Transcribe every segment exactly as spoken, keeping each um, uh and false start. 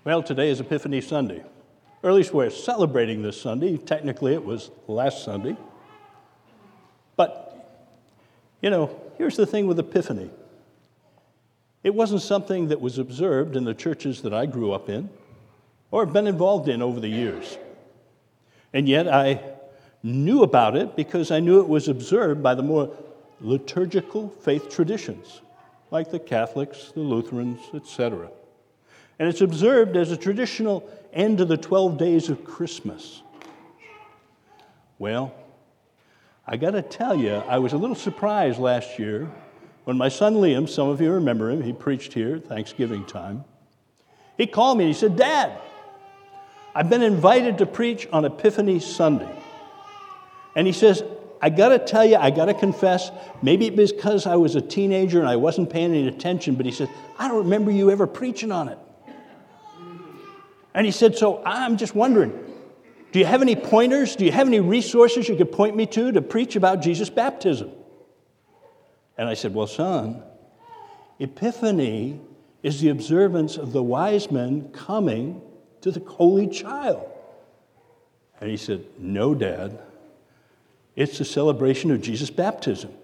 Well, today is Epiphany Sunday. Or at least we're celebrating this Sunday. Technically, it was last Sunday. But, you know, here's the thing with Epiphany. It wasn't something that was observed in the churches that I grew up in or have been involved in over the years. And yet I knew about it because I knew it was observed by the more liturgical faith traditions, like the Catholics, the Lutherans, et cetera. And it's observed as a traditional end to the twelve days of Christmas. Well, I got to tell you, I was a little surprised last year when my son Liam, some of you remember him, he preached here at Thanksgiving time. He called me and he said, "Dad, I've been invited to preach on Epiphany Sunday." And he says, "I got to tell you, I got to confess, maybe it was because I was a teenager and I wasn't paying any attention, but he said, I don't remember you ever preaching on it." And he said, "So I'm just wondering, do you have any pointers? Do you have any resources you could point me to to preach about Jesus' baptism?" And I said, "Well, son, Epiphany is the observance of the wise men coming to the Holy Child." And he said, "No, Dad, it's the celebration of Jesus' baptism."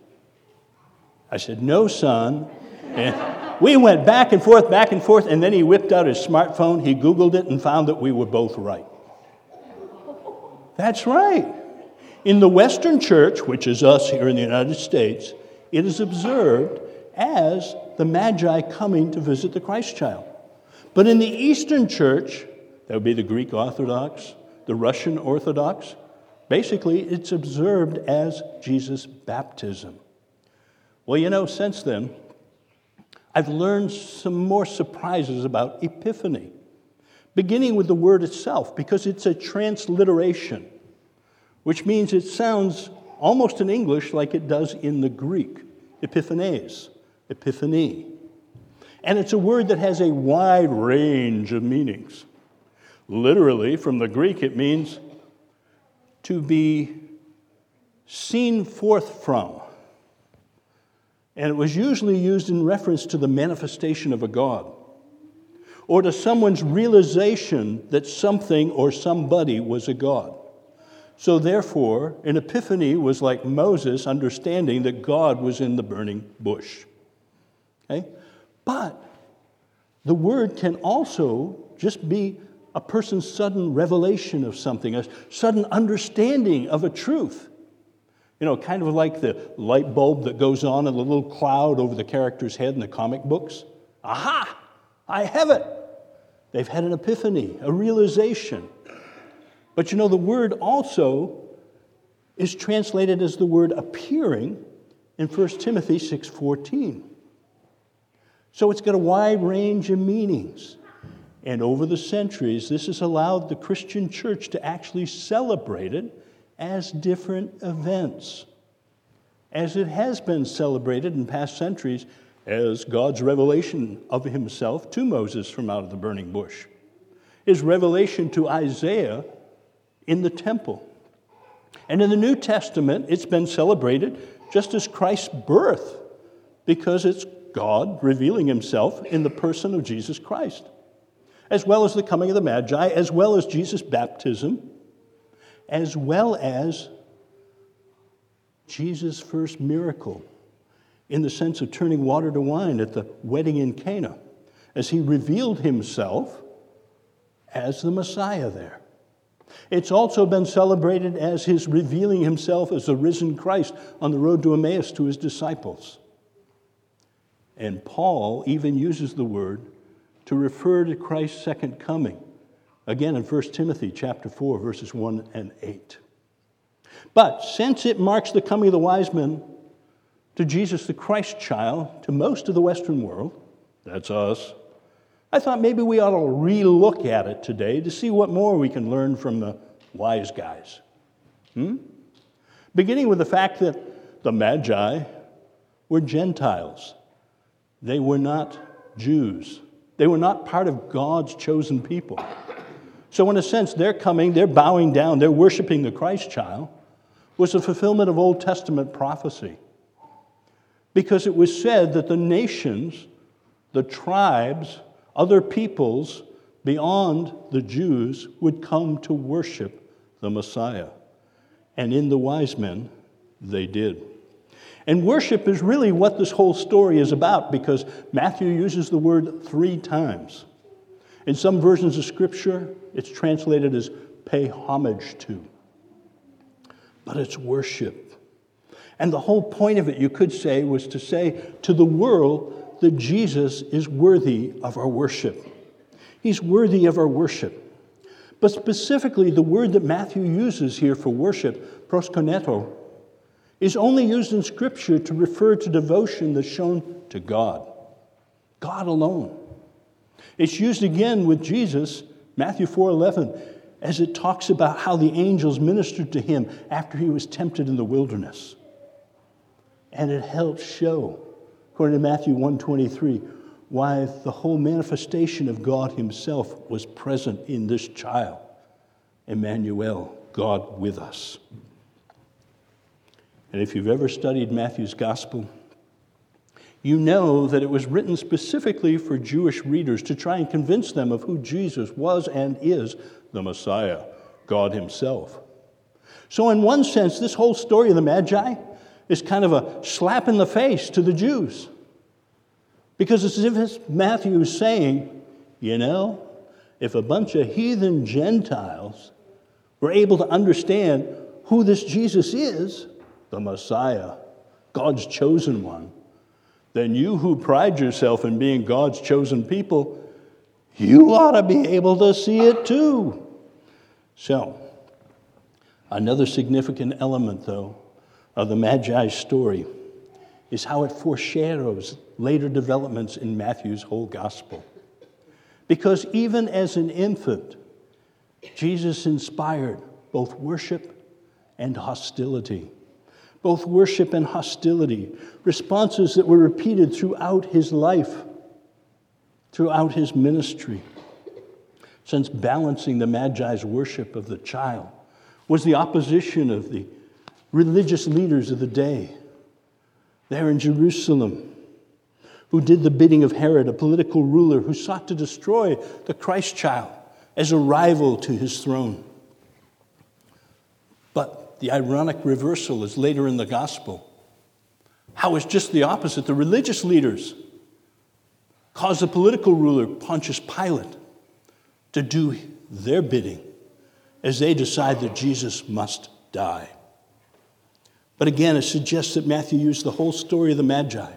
I said, "No, son." And we went back and forth, back and forth, and then he whipped out his smartphone, he Googled it, and found that we were both right. That's right. In the Western Church, which is us here in the United States, it is observed as the Magi coming to visit the Christ child. But in the Eastern Church, that would be the Greek Orthodox, the Russian Orthodox, basically it's observed as Jesus' baptism. Well, you know, since then, I've learned some more surprises about Epiphany, beginning with the word itself, because it's a transliteration, which means it sounds almost in English like it does in the Greek, epiphanes, epiphany. And it's a word that has a wide range of meanings. Literally, from the Greek, it means to be seen forth from. And it was usually used in reference to the manifestation of a god, or to someone's realization that something or somebody was a god. So therefore, an epiphany was like Moses understanding that God was in the burning bush. Okay? But the word can also just be a person's sudden revelation of something, a sudden understanding of a truth. You know, kind of like the light bulb that goes on in the little cloud over the character's head in the comic books. Aha! I have it! They've had an epiphany, a realization. But you know, the word also is translated as the word appearing in First Timothy six fourteen. So it's got a wide range of meanings. And over the centuries, this has allowed the Christian church to actually celebrate it as different events, as it has been celebrated in past centuries as God's revelation of himself to Moses from out of the burning bush, his revelation to Isaiah in the temple. And in the New Testament, it's been celebrated just as Christ's birth, because it's God revealing himself in the person of Jesus Christ, as well as the coming of the Magi, as well as Jesus' baptism, as well as Jesus' first miracle, in the sense of turning water to wine at the wedding in Cana, as he revealed himself as the Messiah there. It's also been celebrated as his revealing himself as the risen Christ on the road to Emmaus to his disciples. And Paul even uses the word to refer to Christ's second coming, again in First Timothy chapter four, verses one and eight. But since it marks the coming of the wise men to Jesus the Christ child, to most of the Western world, that's us, I thought maybe we ought to re-look at it today to see what more we can learn from the wise guys. Hmm? Beginning with the fact that the Magi were Gentiles. They were not Jews. They were not part of God's chosen people. So in a sense, their coming, their bowing down, their worshiping the Christ child was a fulfillment of Old Testament prophecy. Because it was said that the nations, the tribes, other peoples beyond the Jews would come to worship the Messiah. And in the wise men, they did. And worship is really what this whole story is about, because Matthew uses the word three times. In some versions of Scripture, it's translated as pay homage to. But it's worship. And the whole point of it, you could say, was to say to the world that Jesus is worthy of our worship. He's worthy of our worship. But specifically, the word that Matthew uses here for worship, proskoneto, is only used in Scripture to refer to devotion that's shown to God. God alone. It's used again with Jesus, Matthew four eleven, as it talks about how the angels ministered to him after he was tempted in the wilderness. And it helps show, according to Matthew one twenty-three, why the whole manifestation of God himself was present in this child, Emmanuel, God with us. And if you've ever studied Matthew's gospel, you know that it was written specifically for Jewish readers to try and convince them of who Jesus was and is, the Messiah, God himself. So in one sense, this whole story of the Magi is kind of a slap in the face to the Jews. Because it's as if Matthew is saying, you know, if a bunch of heathen Gentiles were able to understand who this Jesus is, the Messiah, God's chosen one, then you who pride yourself in being God's chosen people, you ought to be able to see it too. So, another significant element, though, of the Magi's story is how it foreshadows later developments in Matthew's whole gospel. Because even as an infant, Jesus inspired both worship and hostility. Both worship and hostility, responses that were repeated throughout his life, throughout his ministry. Since balancing the Magi's worship of the child was the opposition of the religious leaders of the day there in Jerusalem, who did the bidding of Herod, a political ruler who sought to destroy the Christ child as a rival to his throne. But the ironic reversal is later in the gospel. How it's just the opposite. The religious leaders caused the political ruler, Pontius Pilate, to do their bidding as they decide that Jesus must die. But again, it suggests that Matthew used the whole story of the Magi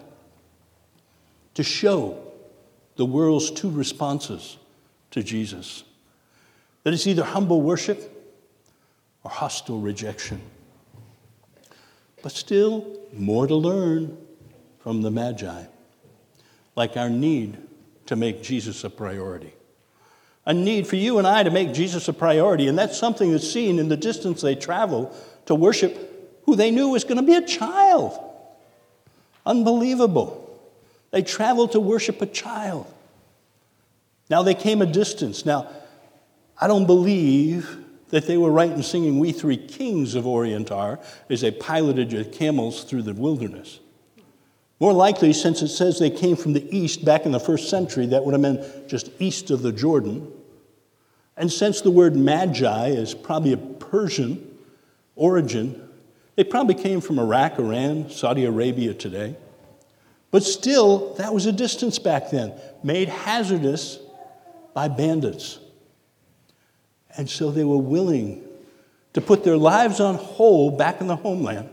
to show the world's two responses to Jesus. That it's either humble worship or hostile rejection. But still, more to learn from the Magi, like our need to make Jesus a priority. A need for you and I to make Jesus a priority, and that's something that's seen in the distance they travel to worship who they knew was going to be a child. Unbelievable. They traveled to worship a child. Now they came a distance. Now, I don't believe that they were right in singing "We Three Kings of Orient Are" as they piloted their camels through the wilderness. More likely, since it says they came from the east back in the first century, that would have meant just east of the Jordan. And since the word Magi is probably a Persian origin, they probably came from Iraq, Iran, Saudi Arabia today. But still, that was a distance back then, made hazardous by bandits. And so they were willing to put their lives on hold back in the homeland,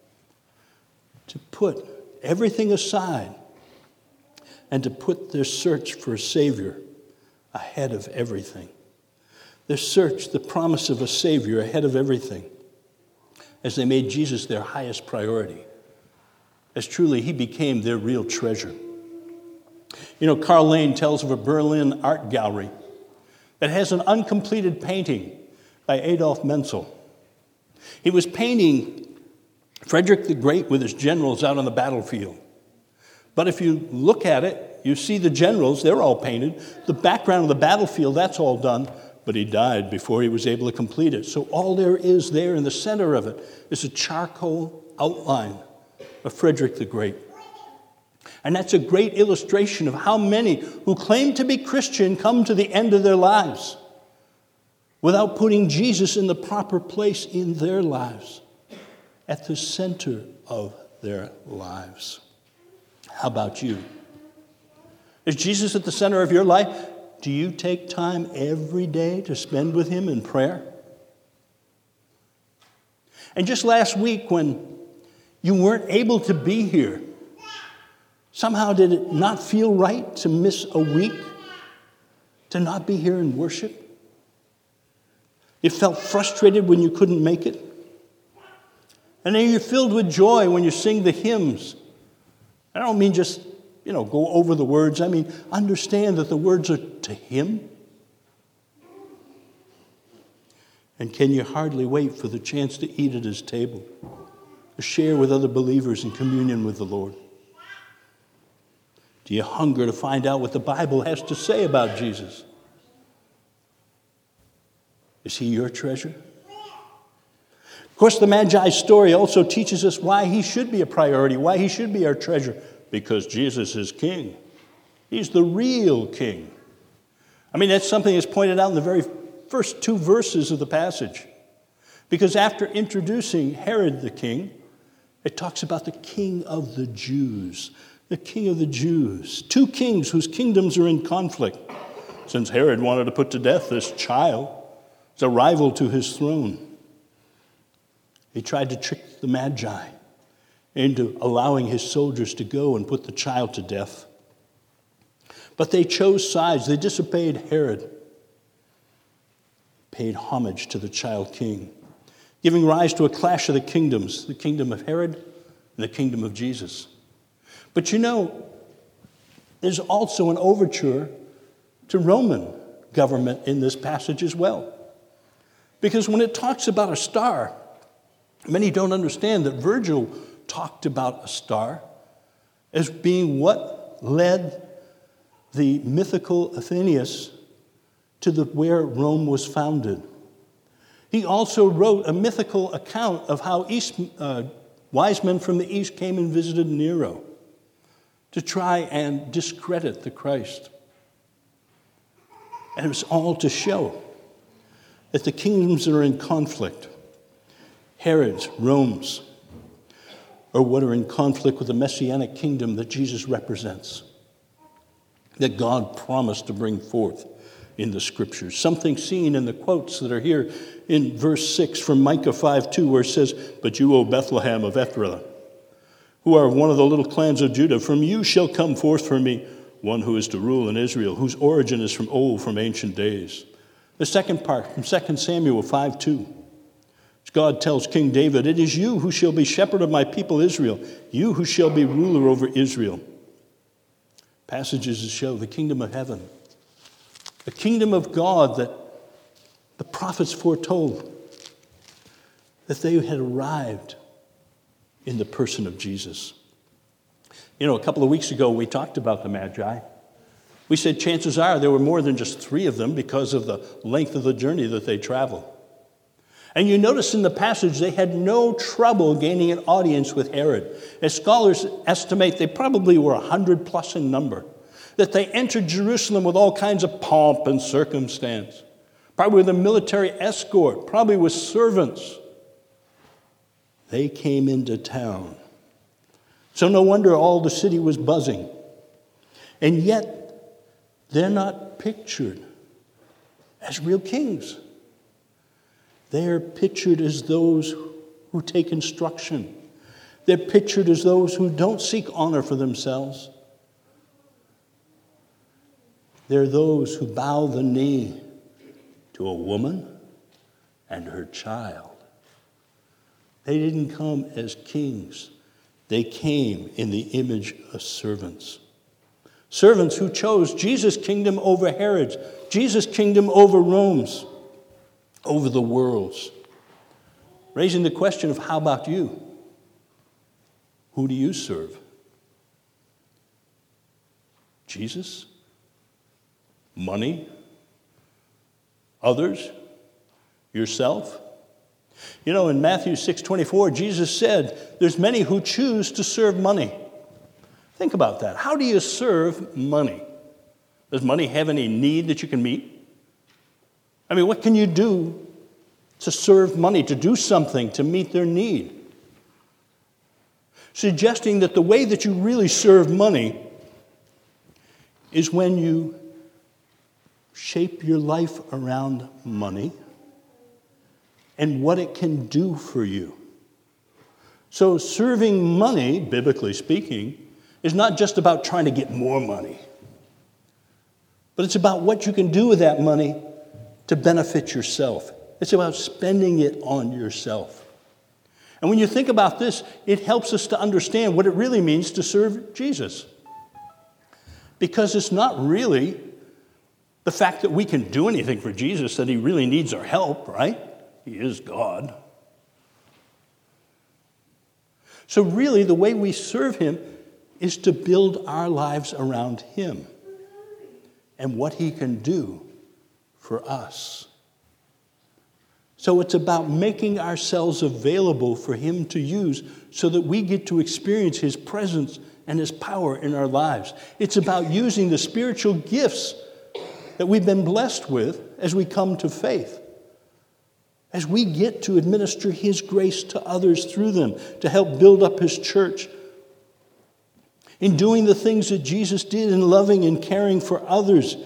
to put everything aside, and to put their search for a Savior ahead of everything. Their search, the promise of a Savior ahead of everything, as they made Jesus their highest priority, as truly he became their real treasure. You know, Carl Lane tells of a Berlin art gallery that has an uncompleted painting by Adolf Menzel. He was painting Frederick the Great with his generals out on the battlefield. But if you look at it, you see the generals, they're all painted. The background of the battlefield, that's all done. But he died before he was able to complete it. So all there is there in the center of it is a charcoal outline of Frederick the Great. And that's a great illustration of how many who claim to be Christian come to the end of their lives without putting Jesus in the proper place in their lives, at the center of their lives. How about you? Is Jesus at the center of your life? Do you take time every day to spend with him in prayer? And just last week when you weren't able to be here, somehow did it not feel right to miss a week, to not be here in worship? You felt frustrated when you couldn't make it? And then you're filled with joy when you sing the hymns. I don't mean just, you know, go over the words. I mean, understand that the words are to him. And can you hardly wait for the chance to eat at his table, to share with other believers in communion with the Lord? Do you hunger to find out what the Bible has to say about Jesus? Is he your treasure? Of course, the Magi's story also teaches us why he should be a priority, why he should be our treasure. Because Jesus is king. He's the real king. I mean, that's something that's pointed out in the very first two verses of the passage. Because after introducing Herod the king, it talks about the king of the Jews. The king of the Jews. Two kings whose kingdoms are in conflict. Since Herod wanted to put to death this child, as a rival to his throne, he tried to trick the Magi into allowing his soldiers to go and put the child to death. But they chose sides. They disobeyed Herod, paid homage to the child king, giving rise to a clash of the kingdoms, the kingdom of Herod and the kingdom of Jesus. But you know, there's also an overture to Roman government in this passage as well. Because when it talks about a star, many don't understand that Virgil talked about a star as being what led the mythical Athenius to the, where Rome was founded. He also wrote a mythical account of how east, uh, wise men from the east came and visited Nero to try and discredit the Christ. And it was all to show that the kingdoms that are in conflict, Herod's, Rome's, or what are in conflict with the Messianic kingdom that Jesus represents, that God promised to bring forth in the Scriptures. Something seen in the quotes that are here in verse six from Micah five two, where it says, "But you, O Bethlehem of Ephrathah, who are one of the little clans of Judah, from you shall come forth for me one who is to rule in Israel, whose origin is from old, from ancient days." The second part from Second Samuel five two. God tells King David, "It is you who shall be shepherd of my people Israel, you who shall be ruler over Israel." Passages that show the kingdom of heaven, the kingdom of God that the prophets foretold, that they had arrived in the person of Jesus. You know, a couple of weeks ago we talked about the Magi. We said chances are there were more than just three of them because of the length of the journey that they traveled. And you notice in the passage they had no trouble gaining an audience with Herod. As scholars estimate, they probably were one hundred plus in number. That they entered Jerusalem with all kinds of pomp and circumstance. Probably with a military escort, probably with servants. They came into town. So no wonder all the city was buzzing. And yet, they're not pictured as real kings. They are pictured as those who take instruction. They're pictured as those who don't seek honor for themselves. They're those who bow the knee to a woman and her child. They didn't come as kings. They came in the image of servants. Servants who chose Jesus' kingdom over Herod's, Jesus' kingdom over Rome's, over the world's. Raising the question of how about you? Who do you serve? Jesus? Money? Others? Yourself? You know, in Matthew six twenty-four, Jesus said, there's many who choose to serve money. Think about that. How do you serve money? Does money have any need that you can meet? I mean, what can you do to serve money, to do something to meet their need? Suggesting that the way that you really serve money is when you shape your life around money and what it can do for you. So serving money, biblically speaking, is not just about trying to get more money, but it's about what you can do with that money to benefit yourself. It's about spending it on yourself. And when you think about this, it helps us to understand what it really means to serve Jesus. Because it's not really the fact that we can do anything for Jesus, that he really needs our help, right? He is God. So really, the way we serve him is to build our lives around him and what he can do for us. So it's about making ourselves available for him to use so that we get to experience his presence and his power in our lives. It's about using the spiritual gifts that we've been blessed with as we come to faith, as we get to administer his grace to others through them, to help build up his church. In doing the things that Jesus did, in loving and caring for others,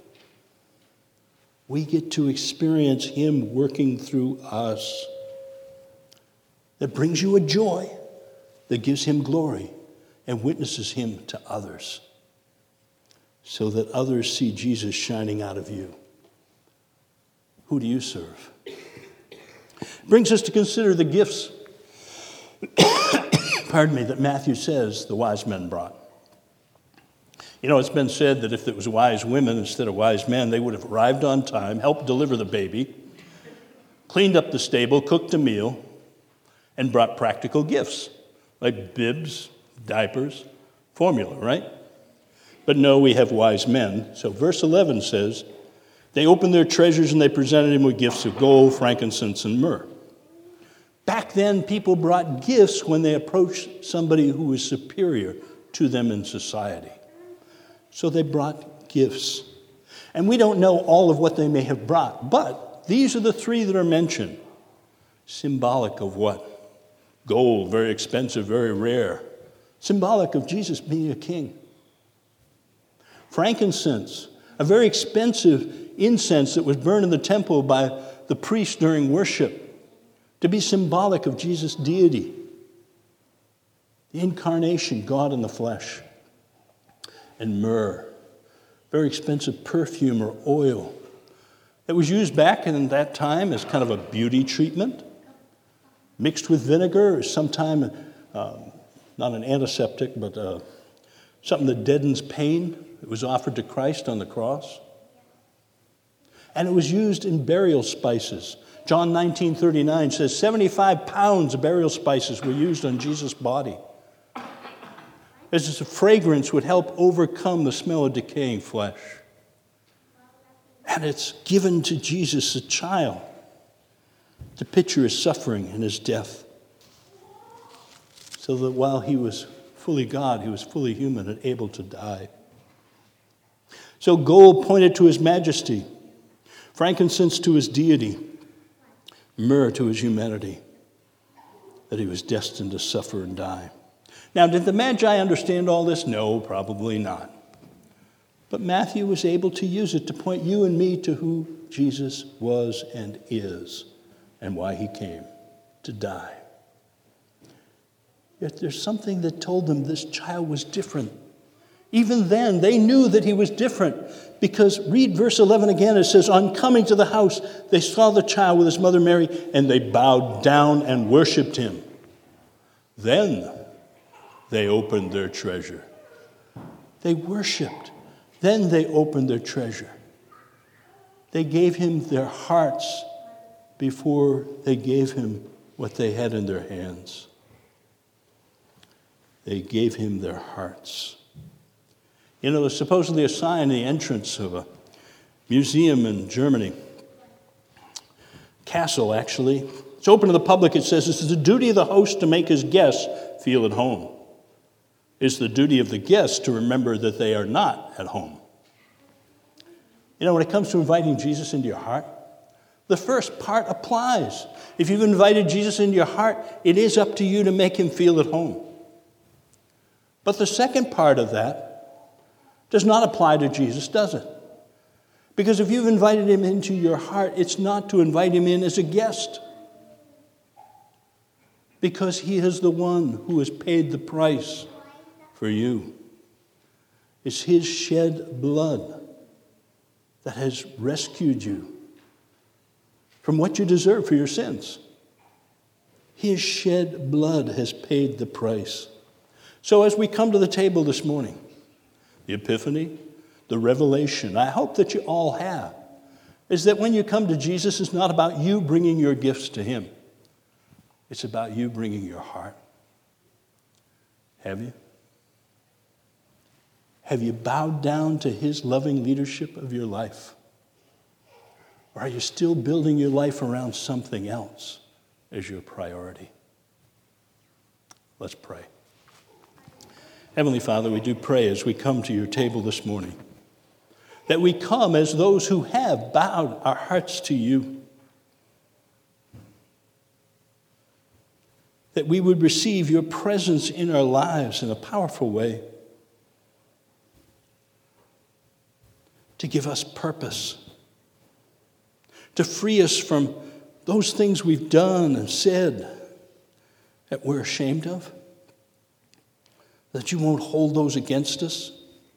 we get to experience him working through us. That brings you a joy that gives him glory and witnesses him to others, so that others see Jesus shining out of you. Who do you serve? Brings us to consider the gifts, pardon me, that Matthew says the wise men brought. You know, it's been said that if it was wise women instead of wise men, they would have arrived on time, helped deliver the baby, cleaned up the stable, cooked a meal, and brought practical gifts like bibs, diapers, formula, right? But no, we have wise men. So verse eleven says, they opened their treasures and they presented him with gifts of gold, frankincense, and myrrh. Back then, people brought gifts when they approached somebody who was superior to them in society. So they brought gifts. And we don't know all of what they may have brought, but these are the three that are mentioned. Symbolic of what? Gold, very expensive, very rare. Symbolic of Jesus being a king. Frankincense, a very expensive incense that was burned in the temple by the priest during worship, to be symbolic of Jesus' deity. The incarnation, God in the flesh. And myrrh, very expensive perfume or oil that was used back in that time as kind of a beauty treatment, mixed with vinegar, or sometime, um, not an antiseptic, but uh, something that deadens pain. It was offered to Christ on the cross. And it was used in burial spices. John nineteen thirty-nine says seventy-five pounds of burial spices were used on Jesus' body, as its fragrance would help overcome the smell of decaying flesh. And it's given to Jesus, a child, to picture his suffering and his death, so that while he was fully God, he was fully human and able to die. So gold pointed to his majesty, frankincense to his deity, myrrh to his humanity, that he was destined to suffer and die. Now, did the Magi understand all this? No, probably not. But Matthew was able to use it to point you and me to who Jesus was and is, and why he came to die. Yet there's something that told them this child was different. Even then, they knew that he was different, because read verse eleven again. It says, on coming to the house, they saw the child with his mother Mary, and they bowed down and worshiped him. Then they opened their treasure. They worshiped. Then they opened their treasure. They gave him their hearts before they gave him what they had in their hands. They gave him their hearts. You know, there's supposedly a sign in the entrance of a museum in Germany. Castle, actually. It's open to the public. It says, this is the duty of the host to make his guests feel at home. It's the duty of the guests to remember that they are not at home. You know, when it comes to inviting Jesus into your heart, the first part applies. If you've invited Jesus into your heart, it is up to you to make him feel at home. But the second part of that does not apply to Jesus, does it? Because if you've invited him into your heart, it's not to invite him in as a guest. Because he is the one who has paid the price for you. It's his shed blood that has rescued you from what you deserve for your sins. His shed blood has paid the price. So as we come to the table this morning, the epiphany, the revelation, I hope that you all have, is that when you come to Jesus, it's not about you bringing your gifts to him. It's about you bringing your heart. Have you? Have you bowed down to his loving leadership of your life? Or are you still building your life around something else as your priority? Let's pray. Heavenly Father, we do pray as we come to your table this morning, that we come as those who have bowed our hearts to you, that we would receive your presence in our lives in a powerful way, to give us purpose, to free us from those things we've done and said that we're ashamed of, that you won't hold those against us,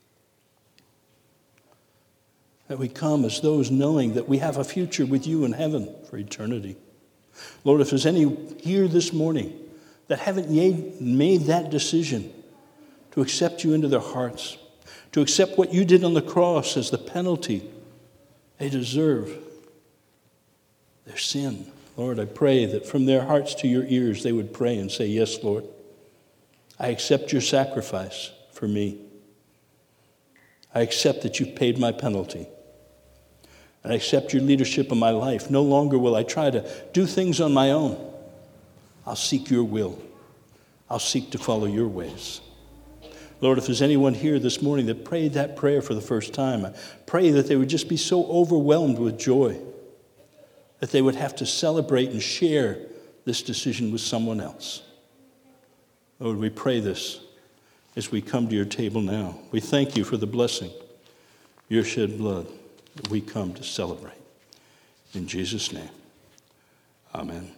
that we come as those knowing that we have a future with you in heaven for eternity. Lord, if there's any here this morning that haven't yet made that decision to accept you into their hearts, to accept what you did on the cross as the penalty they deserve, their sin. Lord, I pray that from their hearts to your ears they would pray and say, yes, Lord, I accept your sacrifice for me. I accept that you've paid my penalty. And I accept your leadership in my life. No longer will I try to do things on my own. I'll seek your will. I'll seek to follow your ways. Lord, if there's anyone here this morning that prayed that prayer for the first time, I pray that they would just be so overwhelmed with joy that they would have to celebrate and share this decision with someone else. Lord, we pray this as we come to your table now. We thank you for the blessing, your shed blood, that we come to celebrate. In Jesus' name, amen.